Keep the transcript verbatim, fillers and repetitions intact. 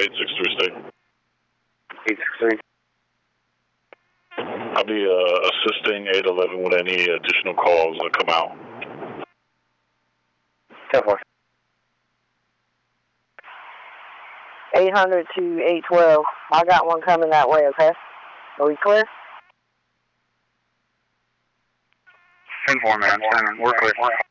eight six three state. eight six three. I'll be uh, assisting eight eleven with any additional calls that come out. ten four. eight hundred to eight twelve. I got one coming that way, okay? Are we clear? ten four, man. ten. We're clear.